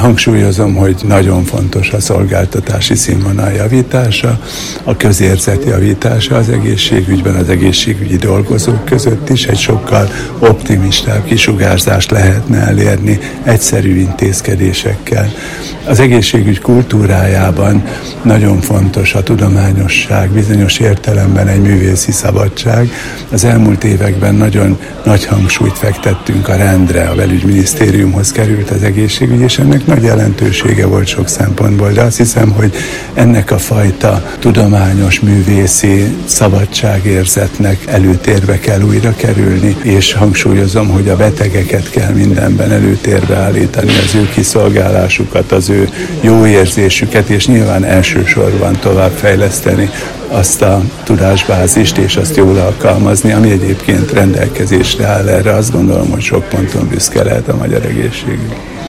Hangsúlyozom, hogy nagyon fontos a szolgáltatási színvonal javítása, a közérzet javítása az egészségügyben, az egészségügyi dolgozók között is. Egy sokkal optimistább kisugárzást lehetne elérni egyszerű intézkedésekkel. Az egészségügy kultúrájában nagyon fontos a tudományosság, bizonyos értelemben egy művészi szabadság. Az elmúlt években nagyon nagy hangsúlyt fektettünk a rendre, a belügyminisztériumhoz került az egészségügy, és ennek nagy jelentősége volt sok szempontból, de azt hiszem, hogy ennek a fajta tudományos, művészi szabadságérzetnek előtérbe kell újra kerülni, és hangsúlyozom, hogy a betegeket kell mindenben előtérbe állítani, az ő kiszolgálásukat, az ő jó érzésüket, és nyilván elsősorban továbbfejleszteni azt a tudásbázist, és azt jól alkalmazni, ami egyébként rendelkezésre áll. Erre azt gondolom, hogy sok ponton büszke lehet a magyar egészségügy.